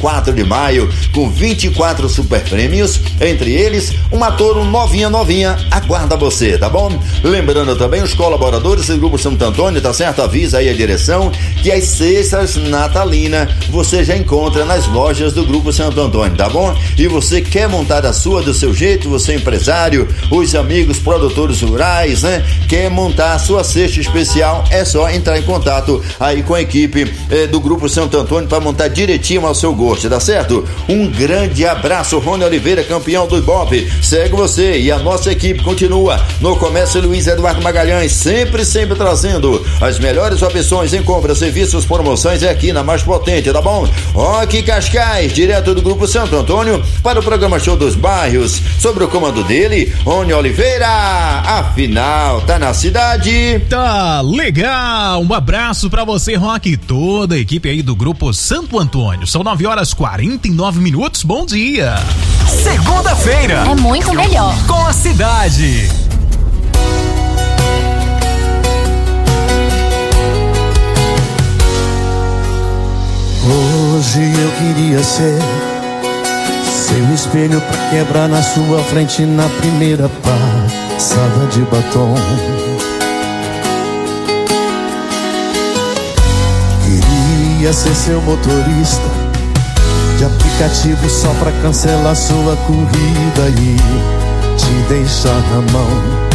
24 de maio, com 24 super prêmios, entre eles uma Toro novinha, aguarda você, tá bom? Lembrando também os colaboradores do Grupo Santo Antônio, tá certo? Avisa aí a direção que as cestas natalina você já encontra nas lojas do Grupo Santo Antônio, tá bom? E você quer montar a sua do seu jeito, você é empresário, os amigos produtores rurais, né? Quer montar a sua cesta especial, é só entrar em contato aí com a equipe do Grupo Santo Antônio para montar direitinho ao seu gosto, tá certo? Um grande abraço, Rony Oliveira, campeão do Ibope. Segue você e a nossa equipe continua no Comércio Luiz Eduardo Magalhães, sempre trazendo as melhores opções em compras, serviços, promoções aqui na mais potente, tá bom? Roque Cascais, direto do Grupo Santo Antônio, para o programa Show dos Bairros, sobre o comando dele, Rony Oliveira. Afinal, tá na cidade. Tá legal, um abraço pra você, Roque, e toda a equipe aí do Grupo Santo Antônio. São 9h49, bom dia. Segunda-feira é muito melhor com a cidade. Hoje eu queria ser seu espelho pra quebrar na sua frente na primeira passada de batom. Queria ser seu motorista de aplicativo só pra cancelar sua corrida e te deixar na mão.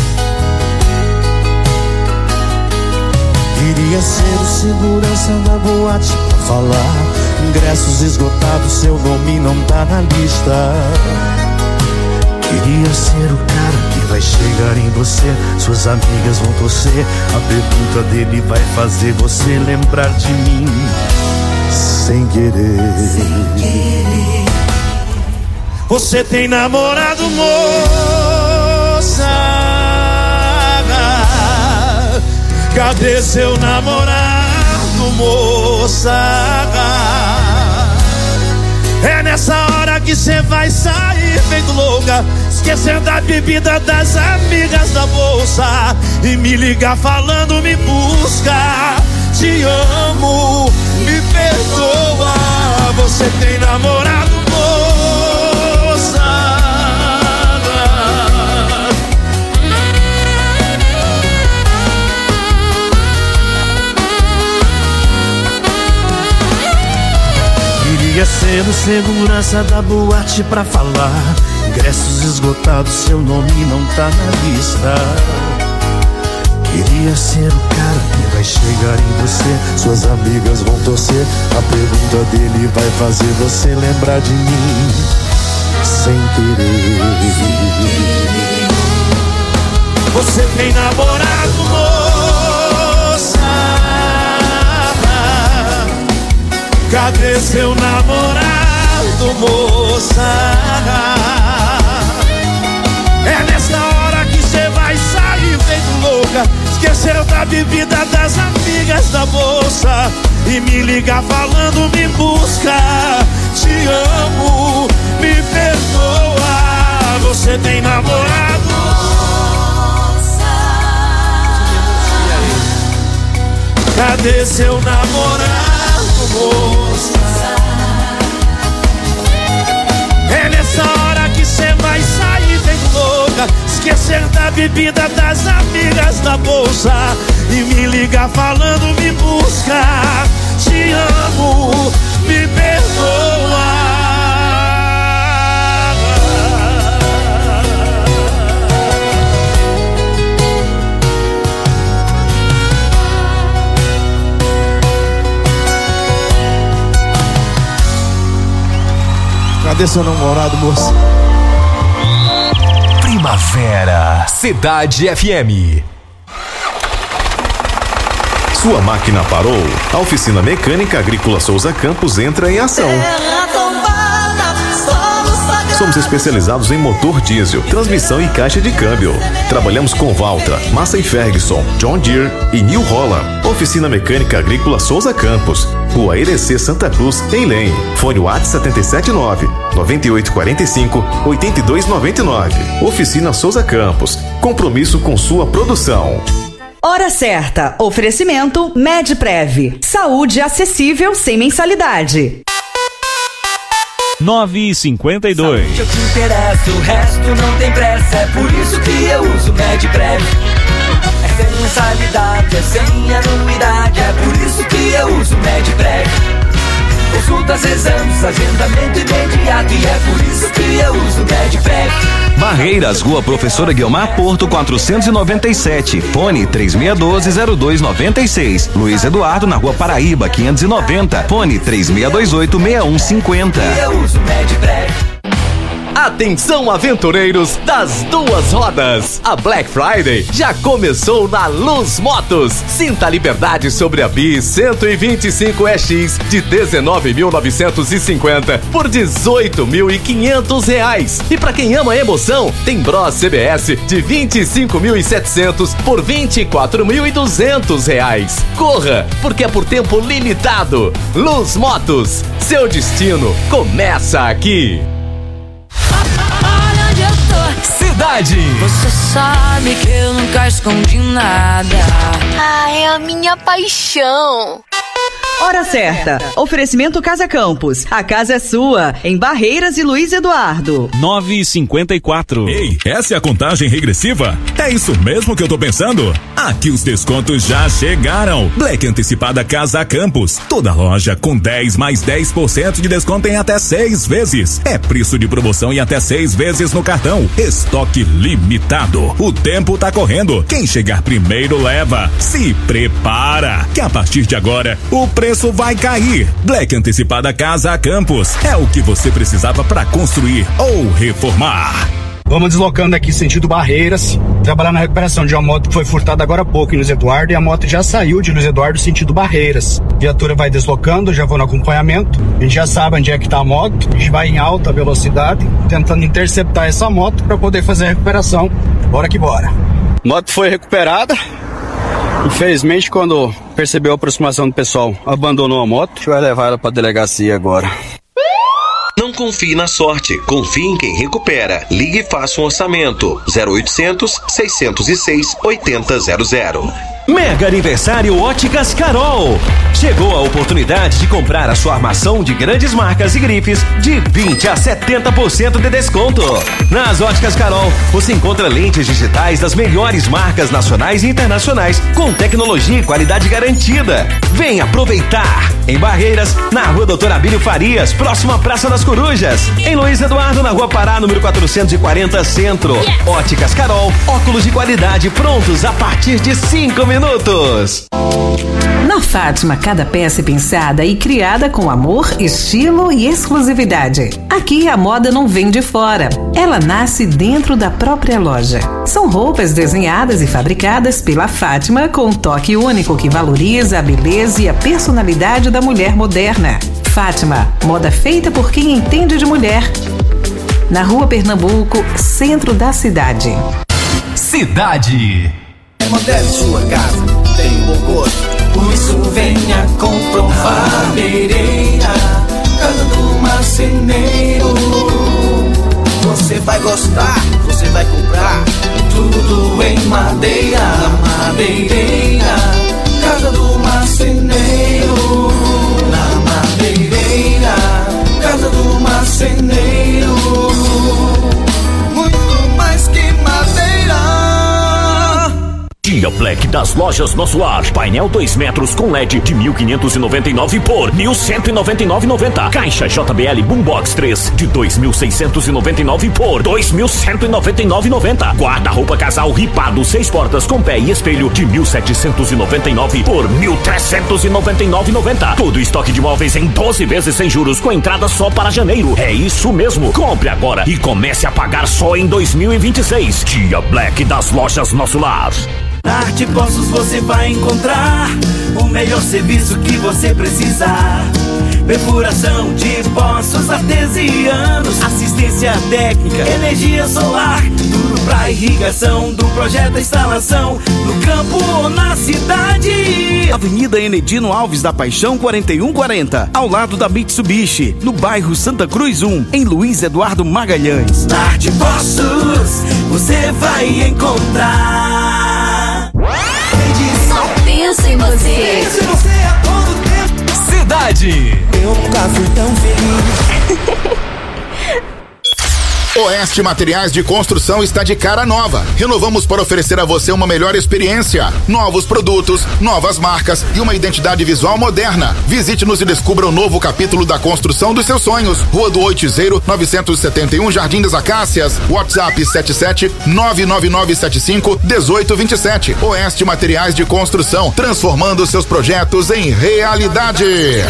Queria ser o segurança da boate pra falar ingressos esgotados, seu nome não tá na lista. Queria ser o cara que vai chegar em você, suas amigas vão torcer, a pergunta dele vai fazer você lembrar de mim sem querer. Você tem namorado, moça? Cadê seu namorado, moça? É nessa hora que cê vai sair feito louca, esquecendo da bebida, das amigas, da bolsa, e me ligar falando me busca. Te amo, me perdoa. Você tem namorado, moça? Queria ser o segurança da boate pra falar ingressos esgotados, seu nome não tá na lista. Queria ser o cara que vai chegar em você, suas amigas vão torcer, a pergunta dele vai fazer você lembrar de mim sem querer. Você tem namorado, moça? Cadê seu namorado, moça? É nessa hora que cê vai sair feito louca, esqueceu da bebida, das amigas, da bolsa, e me ligar falando me busca. Te amo, me perdoa. Você tem namorado, moça? Cadê seu namorado, moça? É nessa hora que cê vai sair feito louca, esquecer da bebida, das amigas, da bolsa, e me ligar falando me busca. Te amo, me perdoa. Cadê seu namorado, moça? Primavera, Cidade FM. Sua máquina parou? A Oficina Mecânica Agrícola Souza Campos entra em ação. Somos especializados em motor diesel, transmissão e caixa de câmbio. Trabalhamos com Valtra, Massey Ferguson, John Deere e New Holland. Oficina Mecânica Agrícola Souza Campos, Rua Irecê, Santa Cruz, em Lem. Fone WhatsApp 779-9845-8299. Oficina Souza Campos, compromisso com sua produção. Hora certa. Oferecimento Medprev. Saúde acessível sem mensalidade. 9h52. Eu te interesso, o resto não tem pressa. É por isso que eu uso Medprev. É sem mensalidade, é sem anuidade. É por isso que eu uso Medprev. Consultas, exames, agendamento imediato. E é por isso que eu uso Medprev. Barreiras, Rua Professora Guiomar Porto 497, fone 3612-0296. Luiz Eduardo na Rua Paraíba 590, fone 3628-6150. Eu uso Medprev. Atenção, aventureiros das duas rodas! A Black Friday já começou na Luz Motos. Sinta a liberdade sobre a Bi 125EX de R$19.950 por R$18.500. E para quem ama a emoção, tem Bros CBS de R$25.700 por R$24.200. Corra, porque é por tempo limitado. Luz Motos, seu destino começa aqui. Cidade. Você sabe que eu nunca escondi nada. É a minha paixão. Hora certa. Oferecimento Casa Campos. A casa é sua. Em Barreiras e Luiz Eduardo. 9h54. Ei, essa é a contagem regressiva? É isso mesmo que eu tô pensando? Aqui os descontos já chegaram. Black Antecipada Casa Campos. Toda loja com 10 mais 10% de desconto em até 6 vezes. É preço de promoção em até 6 vezes no cartão. Estoque limitado. O tempo tá correndo. Quem chegar primeiro leva. Se prepara, que a partir de agora o preço vai cair. Black Antecipada Casa Campos. É o que você precisava para construir ou reformar. Vamos deslocando aqui sentido Barreiras, trabalhar na recuperação de uma moto que foi furtada agora há pouco em Luiz Eduardo, e a moto já saiu de Luiz Eduardo sentido Barreiras. A viatura vai deslocando, já vou no acompanhamento, a gente já sabe onde é que tá a moto, a gente vai em alta velocidade, tentando interceptar essa moto para poder fazer a recuperação. Bora que bora. Moto foi recuperada. Infelizmente, quando percebeu a aproximação do pessoal, abandonou a moto. A gente vai levar ela para a delegacia agora. Não confie na sorte, confie em quem recupera. Ligue e faça um orçamento. 0800 606 8000. Mega Aniversário Óticas Carol. Chegou a oportunidade de comprar a sua armação de grandes marcas e grifes de 20 a 70% de desconto. Nas Óticas Carol, você encontra lentes digitais das melhores marcas nacionais e internacionais com tecnologia e qualidade garantida. Vem aproveitar! Em Barreiras, na Rua Doutor Abílio Farias, próxima à Praça das Corujas. Em Luiz Eduardo, na Rua Pará, número 440, Centro. Óticas Carol, óculos de qualidade prontos a partir de 5 minutos. Na Fátima, cada peça é pensada e criada com amor, estilo e exclusividade. Aqui a moda não vem de fora, ela nasce dentro da própria loja. São roupas desenhadas e fabricadas pela Fátima com um toque único que valoriza a beleza e a personalidade da mulher moderna. Fátima, moda feita por quem entende de mulher. Na Rua Pernambuco, centro da cidade. Cidade. Remodele sua casa, tem um bom gosto. Por isso venha comprovar. Pereira, Casa do Marceneiro. Você vai gostar, você vai comprar. Tudo em madeira. Madeireira, Casa do Marceneiro. Na Madeireira, Casa do Marceneiro. Muito mais que madeira. Dia Black das lojas Nosso Lar. Painel 2 metros com LED de 1.599 por 1.199,90. Caixa JBL Boombox 3 de 2.699 por 2.199,90. Guarda-roupa casal ripado 6 portas com pé e espelho de 1.799 por 1.399,90. Todo estoque de móveis em 12 vezes sem juros com entrada só para janeiro. É isso mesmo. Compre agora e comece a pagar só em 2026. Dia Black das lojas Nosso Lar. Na Arte Poços você vai encontrar o melhor serviço que você precisar. Perfuração de poços artesianos, assistência técnica, energia solar, tudo pra irrigação do projeto da instalação, no campo ou na cidade. Avenida Enedino Alves da Paixão 4140, ao lado da Mitsubishi, no bairro Santa Cruz 1, em Luiz Eduardo Magalhães. Na Arte Poços você vai encontrar. Só penso em você. Penso em você a todo tempo. Cidade. Eu nunca fui tão feliz. Oeste Materiais de Construção está de cara nova. Renovamos para oferecer a você uma melhor experiência. Novos produtos, novas marcas e uma identidade visual moderna. Visite-nos e descubra o novo capítulo da construção dos seus sonhos. Rua do Oitizeiro, 971, Jardim das Acácias. WhatsApp 77-99975-1827. Oeste Materiais de Construção, transformando seus projetos em realidade.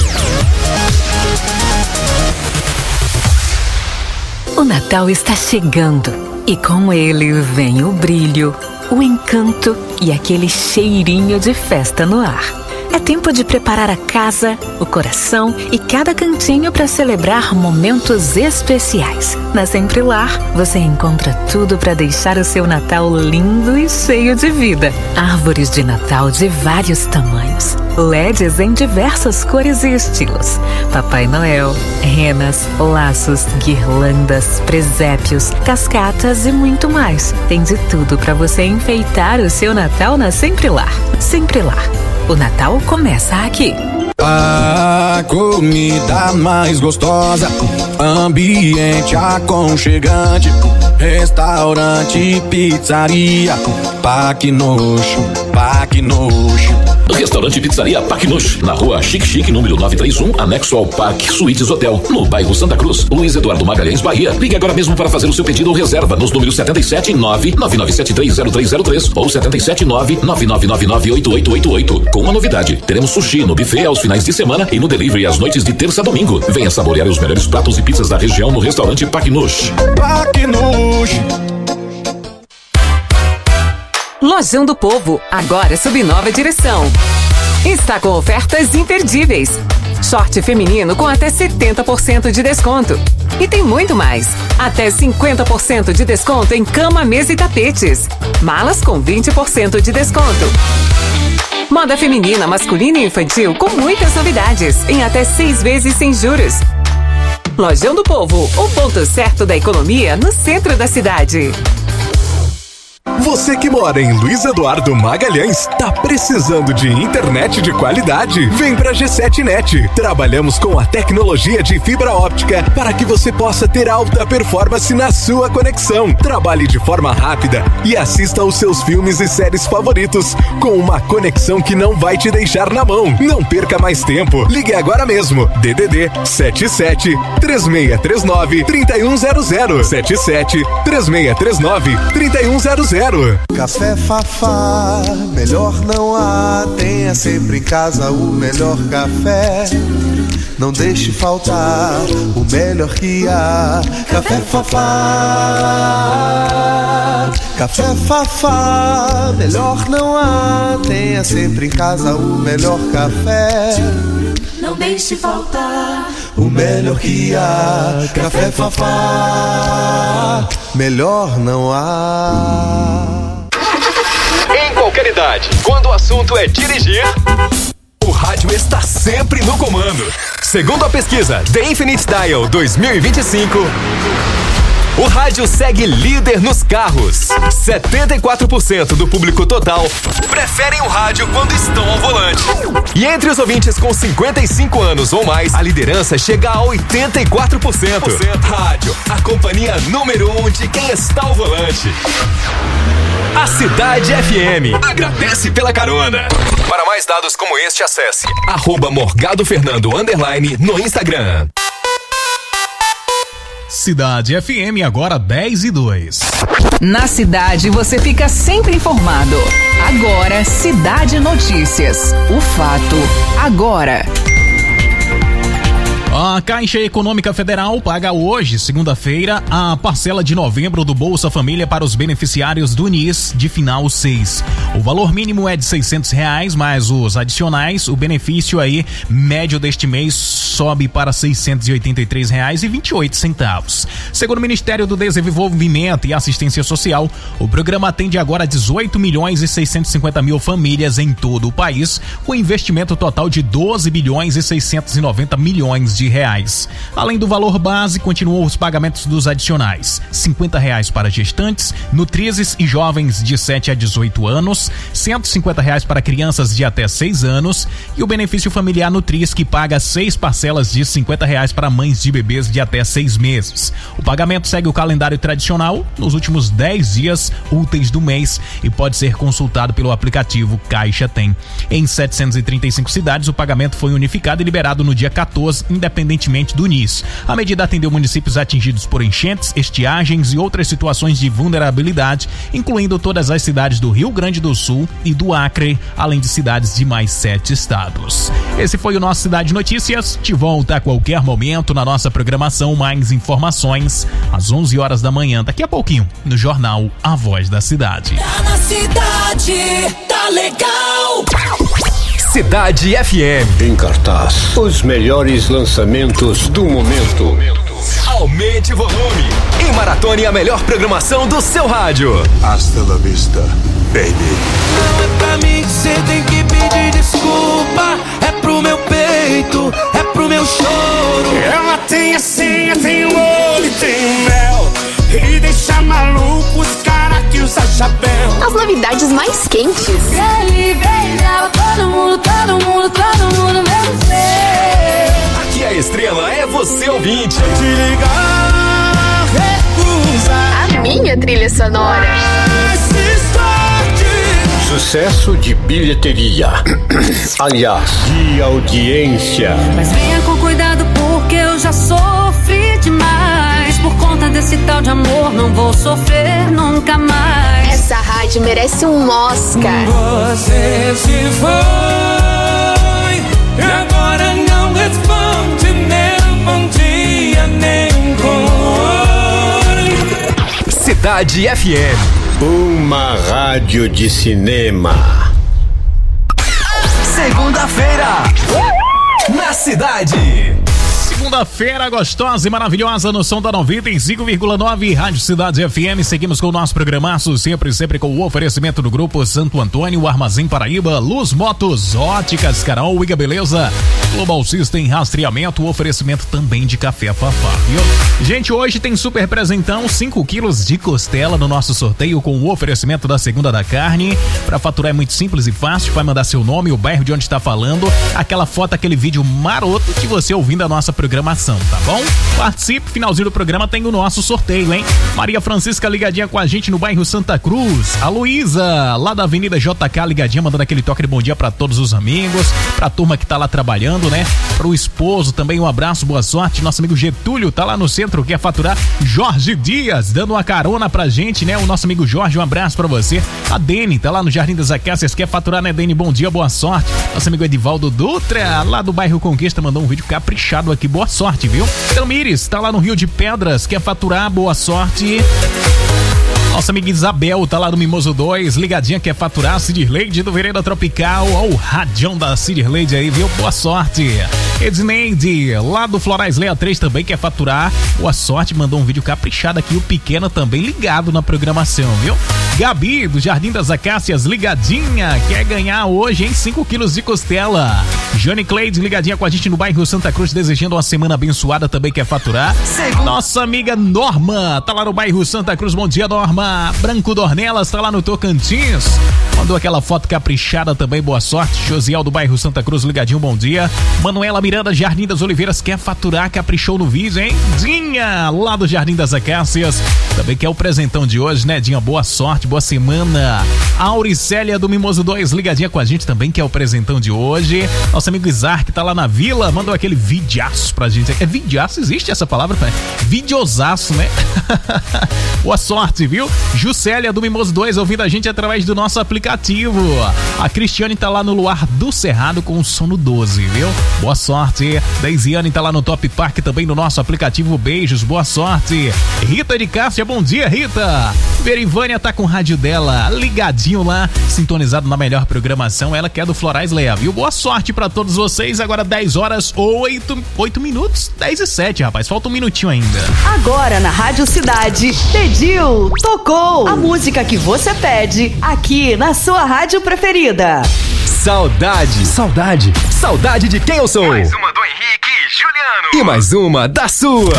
O Natal está chegando e com ele vem o brilho, o encanto e aquele cheirinho de festa no ar. É tempo de preparar a casa, o coração e cada cantinho para celebrar momentos especiais. Na Sempre Lar, você encontra tudo para deixar o seu Natal lindo e cheio de vida. Árvores de Natal de vários tamanhos, LEDs em diversas cores e estilos, Papai Noel, renas, laços, guirlandas, presépios, cascatas e muito mais. Tem de tudo para você enfeitar o seu Natal na Sempre Lar. Sempre Lar. O Natal começa aqui. A comida mais gostosa, ambiente aconchegante, restaurante, pizzaria, Paquinosh, Paquinosh. Restaurante Pizzaria Paquinosh, na rua Chique Chique, número 931, anexo ao Parque Suítes Hotel, no bairro Santa Cruz, Luiz Eduardo Magalhães, Bahia. Ligue agora mesmo para fazer o seu pedido ou reserva nos números 779-9973-0303 ou 779-9999-8888. Com uma novidade, teremos sushi no buffet aos finais de semana e no delivery às noites de terça a domingo. Venha saborear os melhores pratos e pizzas da região no restaurante Paquinosh. Paquinosh. Lojão do Povo, agora sob nova direção. Está com ofertas imperdíveis. Short feminino com até 70% de desconto. E tem muito mais. Até 50% de desconto em cama, mesa e tapetes. Malas com 20% de desconto. Moda feminina, masculina e infantil com muitas novidades. Em até 6 vezes sem juros. Lojão do Povo, o ponto certo da economia no centro da cidade. Você que mora em Luiz Eduardo Magalhães, tá precisando de internet de qualidade? Vem pra G7 Net. Trabalhamos com a tecnologia de fibra óptica para que você possa ter alta performance na sua conexão. Trabalhe de forma rápida e assista aos seus filmes e séries favoritos com uma conexão que não vai te deixar na mão. Não perca mais tempo. Ligue agora mesmo. DDD 77 3639 3100 77 3639 3100. Café Fafá, melhor não há. Tenha sempre em casa o melhor café. Não deixe faltar o melhor que há. Café Fafá, Café Fafá, melhor não há. Tenha sempre em casa o melhor café. Não deixe faltar o melhor que há. Café Fafá, melhor não há. Em qualquer idade, quando o assunto é dirigir, o rádio está sempre no comando. Segundo a pesquisa The Infinite Dial 2025, o rádio segue líder nos carros. 74% do público total preferem o rádio quando estão ao volante. E entre os ouvintes com 55 anos ou mais, a liderança chega a 84%. Rádio, a companhia número 1 de quem está ao volante. A Cidade FM agradece pela carona. Para mais dados como este, acesse @morgadofernando_ no Instagram. Cidade FM, agora 10:02. Na cidade você fica sempre informado. Agora, Cidade Notícias. O fato agora. A Caixa Econômica Federal paga hoje, segunda-feira, a parcela de novembro do Bolsa Família para os beneficiários do NIS de final 6. O valor mínimo é de R$600, mas os adicionais, o benefício aí médio deste mês sobe para R$683,28. Segundo o Ministério do Desenvolvimento e Assistência Social, o programa atende agora 18.650.000 famílias em todo o país, com investimento total de 12.690 milhões de reais. Além do valor base, continuam os pagamentos dos adicionais: R$50 para gestantes, nutrizes e jovens de 7 a 18 anos, R$150 para crianças de até 6 anos e o benefício familiar Nutriz, que paga 6 parcelas parcelas de R$50 para mães de bebês de até 6 meses. O pagamento segue o calendário tradicional nos últimos 10 dias úteis do mês e pode ser consultado pelo aplicativo Caixa Tem. Em 735 cidades, o pagamento foi unificado e liberado no dia 14, independentemente do NIS. A medida atendeu municípios atingidos por enchentes, estiagens e outras situações de vulnerabilidade, incluindo todas as cidades do Rio Grande do Sul e do Acre, além de cidades de mais 7 estados. Esse foi o nosso Cidade Notícias. Te volta a qualquer momento na nossa programação. Mais informações às 11 horas da manhã, daqui a pouquinho, no jornal A Voz da Cidade. Tá na cidade, tá legal. Cidade FM. Em cartaz, os melhores lançamentos do momento. Aumente o volume e maratone a melhor programação do seu rádio. Hasta la vista, baby. Não é pra mim que cê tem que pedir desculpa. É pro meu peito, é pro meu choro. Ela tem a senha, tem o olho e tem o mel. E deixa maluco os caras que usa chapéu. As novidades mais quentes. Ele beijava todo mundo menos eu. Aqui a estrela é você, ouvinte. Te ligar, recusa. A minha trilha sonora. Sucesso de bilheteria. Aliás, de audiência. Mas venha com cuidado porque eu já sofri demais. Por conta desse tal de amor não vou sofrer nunca mais. Essa rádio merece um Oscar. Você se foi e agora não responde nem um bom dia, nem um cor. Cidade FM. Uma rádio de cinema. Segunda-feira na cidade. Segunda-feira gostosa e maravilhosa no som da 95,9 Rádio Cidade FM. Seguimos com o nosso programaço, sempre com o oferecimento do Grupo Santo Antônio, Armazém Paraíba, Luz Motos, Óticas Carol, Iga Beleza, Global System, Rastreamento, o oferecimento também de Café Fafá, viu? Gente, hoje tem super presentão, 5 quilos de costela no nosso sorteio com o oferecimento da Segunda da Carne. Pra faturar é muito simples e fácil, vai mandar seu nome, o bairro de onde está falando, aquela foto, aquele vídeo maroto que você ouvindo a nossa programação, tá bom? Participe, finalzinho do programa tem o nosso sorteio, hein? Maria Francisca ligadinha com a gente no bairro Santa Cruz. A Luísa, lá da Avenida JK, ligadinha, mandando aquele toque de bom dia pra todos os amigos, pra turma que tá lá trabalhando, né? Pro esposo também um abraço, boa sorte. Nosso amigo Getúlio tá lá no centro, quer faturar. Jorge Dias, dando uma carona pra gente, né? O nosso amigo Jorge, um abraço pra você. A Dene, tá lá no Jardim das Acácias, quer faturar, né, Dene? Bom dia, boa sorte. Nosso amigo Edivaldo Dutra, lá do bairro Conquista, mandou um vídeo caprichado aqui, boa sorte, viu? Tamires, tá lá no Rio de Pedras, quer faturar, boa sorte. Nossa amiga Isabel tá lá no Mimoso 2, ligadinha, quer faturar. Cidirleide do Vereda Tropical, ó o radião da Cidirleide aí, viu? Boa sorte. Edneide, lá do Florais Leia 3 também quer faturar. Boa sorte, mandou um vídeo caprichado aqui, o Pequeno também ligado na programação, viu? Gabi, do Jardim das Acácias, ligadinha, quer ganhar hoje, hein? 5 quilos de costela. Jane Cleide, ligadinha com a gente no bairro Santa Cruz, desejando uma semana abençoada, também quer faturar. Nossa amiga Norma, tá lá no bairro Santa Cruz, bom dia, Norma. Branco Dornelas, tá lá no Tocantins, mandou aquela foto caprichada também, boa sorte. Josiel do bairro Santa Cruz, ligadinho, bom dia. Manuela Miranda, Jardim das Oliveiras, quer faturar, caprichou no vídeo, hein? Dinha, lá do Jardim das Acácias, também quer o presentão de hoje, né, Dinha? Boa sorte, boa semana. Auricélia do Mimoso 2, ligadinha com a gente também, quer o presentão de hoje. Nosso amigo Isaac tá lá na vila, mandou aquele videaço pra gente. É videaço? Existe essa palavra? Videosaço, né? Boa sorte, viu? Juscelia do Mimoso 2 ouvindo a gente através do nosso aplicativo. A Cristiane tá lá no Luar do Cerrado com o sono 12, viu? Boa sorte. Deisiane tá lá no Top Park também no nosso aplicativo. Beijos, boa sorte. Rita de Cássia, bom dia, Rita. Verivânia tá com o rádio dela ligadinho lá, sintonizado na melhor programação. Ela que é do Florais Leia, viu? Boa sorte pra todos vocês. Agora 10 horas 8 minutos, 10 e 7, rapaz. Falta um minutinho ainda. Agora na Rádio Cidade, pediu, tocou a música que você pede aqui na sua rádio preferida. Saudade, saudade, saudade de quem eu sou. Mais uma do Henrique e Juliano. E mais uma da sua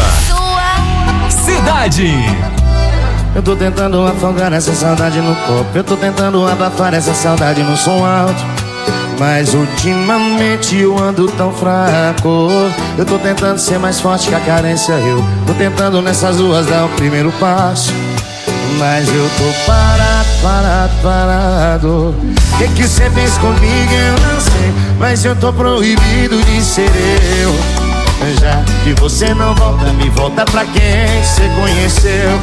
Cidade. Eu tô tentando afogar essa saudade no copo. Eu tô tentando abafar essa saudade no som alto. Mas ultimamente eu ando tão fraco. Eu tô tentando ser mais forte que a carência. Eu tô tentando nessas ruas dar o primeiro passo. Mas eu tô parado. O que você fez comigo eu não sei, mas eu tô proibido de ser eu. Já que você não volta, me volta pra quem você conheceu.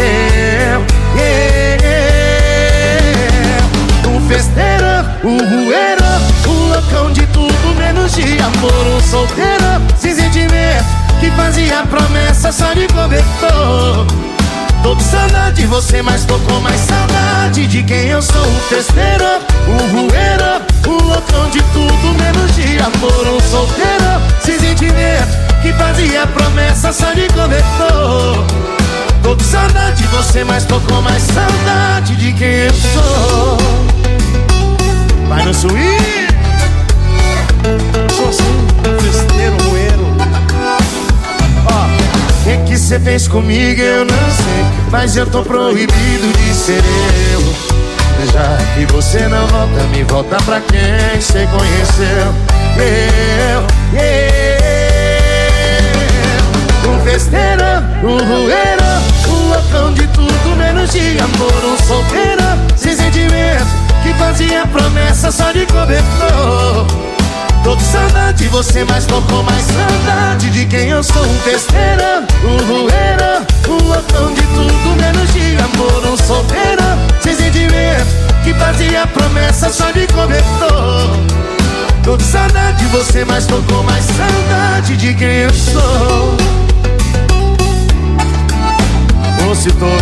O festeiro, o rueiro, o loucão de tudo menos de amor. Um solteiro sem sentimento que fazia promessa só de cobertor. Tô com saudade de você, mas tô com mais saudade de quem eu sou. O festeiro, o rueiro, o loucão de tudo menos de amor. Um solteiro sem sentimento que fazia promessa só de cobertor. Tô com saudade de você, mas tô com mais saudade de quem eu sou. Vai no swing. Sou assim, festeiro, rueiro. Ó, o que cê fez comigo eu não sei, mas eu tô proibido de ser eu. Já que você não volta, me volta pra quem cê conheceu. Um festeiro, um rueiro, um loucão de tudo menos de amor. Um solteiro sem sentimento que fazia promessa só de cobertor. Tô com saudade de você, mas tô com mais saudade de quem eu sou. Um festeiro, um rueiro, um loucão de tudo menos de amor. Um solteiro sem sentimento que fazia promessa só de cobertor. Tô com saudade de você, mas tô com mais saudade de quem eu sou. Ô, se tô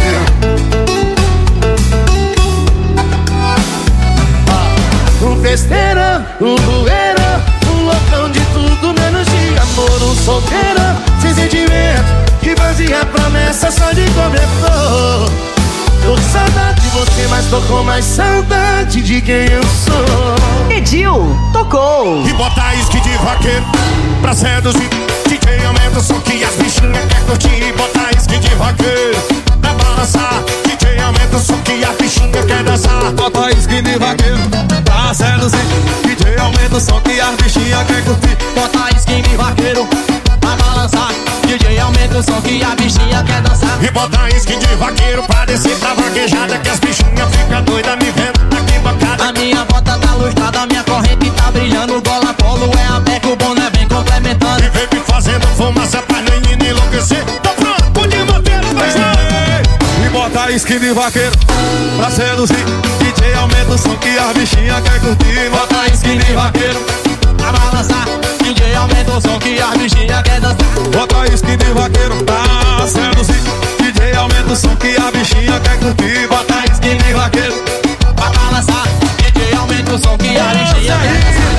um festeiro, um rueiro, um loucão de tudo menos de amor. Um solteiro sem sentimento que fazia promessa só de cobertor. Tô com saudade de você, mas tô com mais saudade de quem eu sou. Edil tocou. E bota isque de vaqueiro pra seduzir. DJ aumenta o som que as bichinhas quer curtir. Bota isque de vaqueiro pra balançar. DJ aumenta o som que a bichinha quer dançar. Bota isque de vaqueiro pra seduzir. DJ aumenta o som que as bichinhas quer curtir. Bota isque de vaqueiro pra balançar. DJ aumenta o som que a bichinha quer dançar. E bota isque de vaqueiro pra descer pra vaquejada, que as bichinhas ficam doidas me vendo aqui bancada. A minha bota tá lustrada, a minha corrente tá brilhando. Gola polo é a beca, o boné vem complementando. E vem me fazendo fumaça pra menina enlouquecer. Tô pronto de manter o e bota isque de vaqueiro pra seduzir. DJ aumenta o som que as bichinhas quer curtir. Bota isque de vaqueiro pra balançar. DJ aumenta o som que as bichinhas quer dançar. Bota isque de vaqueiro pra seduzir. DJ aumenta o som que a bichinha quer curtir. Bota isque de vaqueiro pra balançar. DJ aumenta o som que a bichinha quer dançar.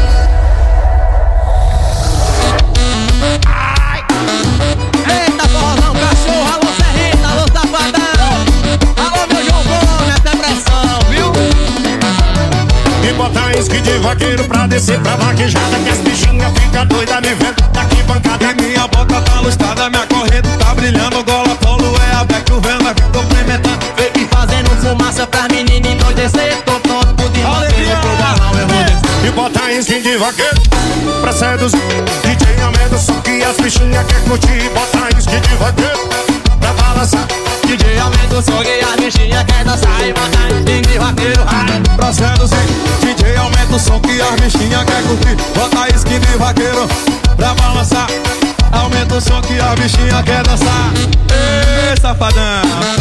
Eita, forrozão, cachorro, alô Serrita, alô Safadão. Alô meu João Gomes, essa pressão, viu? E bota isque de vaqueiro pra descer pra vaquejada, que as bichinhas ficam doidas me vendo daqui bancada. E minha bota tá lustrada, minha corrente tá brilhando. Gola polo é a beca, o vento vai complementando. Vem me fazendo fumaça pra menina endoidecer. Tô tonto de vaqueiro, pro balão eu vou descer. E bota isque de vaqueiro pra seduzir. DJ aumenta o som que as bichinhas quer curtir. Bota isque de vaqueiro pra balançar. DJ aumenta o som que as bichinhas quer dançar. E bota isque de vaqueiro pra seduzir. DJ aumenta o som que as bichinhas quer curtir. Bota isque de vaqueiro pra balançar. Aumenta o som que a bichinha quer dançar. Ei, safadão.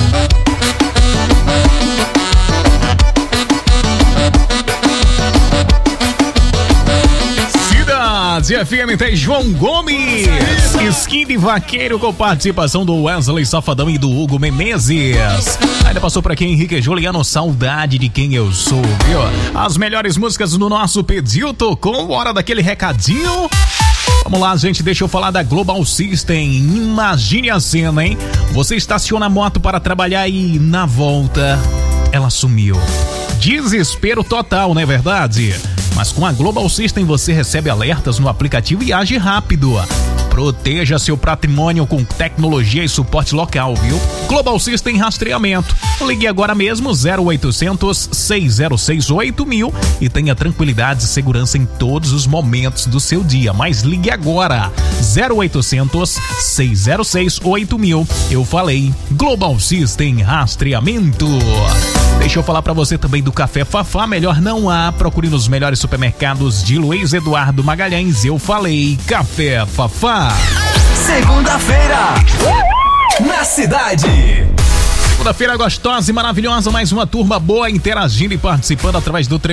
Cidade FM tem João Gomes. Skin de vaqueiro com participação do Wesley Safadão e do Hugo Menezes. Ainda passou por aqui Henrique Juliano, saudade de quem eu sou, viu? As melhores músicas do nosso Pediu Tocou, hora daquele recadinho. Vamos lá, gente, deixa eu falar da Global System. Imagine a cena, hein? Você estaciona a moto para trabalhar e na volta ela sumiu. Desespero total, não é verdade? Mas com a Global System você recebe alertas no aplicativo e age rápido. Proteja seu patrimônio com tecnologia e suporte local, viu? Global System Rastreamento. Ligue agora mesmo 0800 606 8000 e tenha tranquilidade e segurança em todos os momentos do seu dia. Mas ligue agora 0800 606 8000. Eu falei Global System Rastreamento. Deixa eu falar pra você também do Café Fafá, melhor não há. Procure nos melhores supermercados de Luiz Eduardo Magalhães. Eu falei Café Fafá. Segunda-feira na cidade. Segunda-feira gostosa e maravilhosa, mais uma turma boa interagindo e participando através do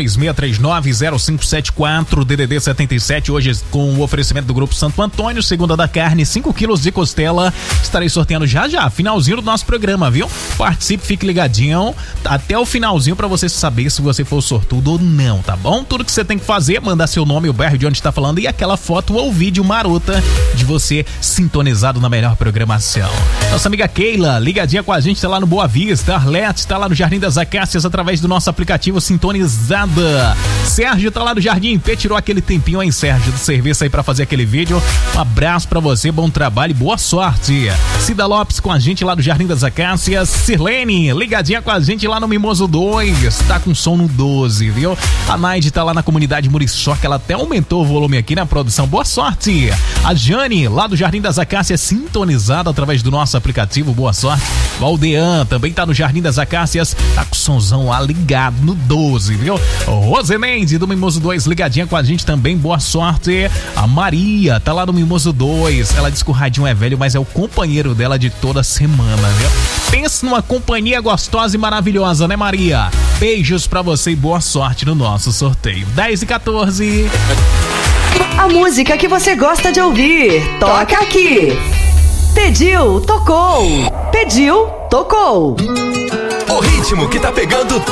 3639-0574 DDD 77, hoje com o oferecimento do Grupo Santo Antônio, segunda da carne, 5 quilos de costela, estarei sorteando já, finalzinho do nosso programa, viu? Participe, fique ligadinho até o finalzinho pra você saber se você for sortudo ou não, tá bom? Tudo que você tem que fazer é mandar seu nome, o bairro de onde está falando e aquela foto ou vídeo marota de você sintonizado na melhor programação. Nossa amiga Keila, ligadinha com a gente, tá lá no Boa Vista. Arlete tá lá no Jardim das Acácias através do nosso aplicativo Sintonizada. Sérgio tá lá no Jardim P, tirou aquele tempinho, hein, Sérgio, do serviço aí pra fazer aquele vídeo. Um abraço pra você, bom trabalho e boa sorte. Cida Lopes com a gente lá do Jardim das Acácias. Sirlene, ligadinha com a gente lá no Mimoso 2, tá com som no 12, viu? A Naide tá lá na comunidade Muriçoca, ela até aumentou o volume aqui na produção, boa sorte. A Jane, lá do Jardim das Acácias, sintonizada através do nosso aplicativo, boa sorte. Valdean também tá no Jardim das Acácias, tá com o somzão lá ligado no 12, viu? Roseneide do Mimoso 2 ligadinha com a gente também, boa sorte. A Maria tá lá no Mimoso 2, ela diz que o radinho é velho, mas é o companheiro dela de toda semana, viu? Pensa numa companhia gostosa e maravilhosa, né, Maria? Beijos pra você e boa sorte no nosso sorteio. 10h14. A música que você gosta de ouvir, toca aqui. Pediu, tocou. Pediu, tocou. O ritmo que tá pegando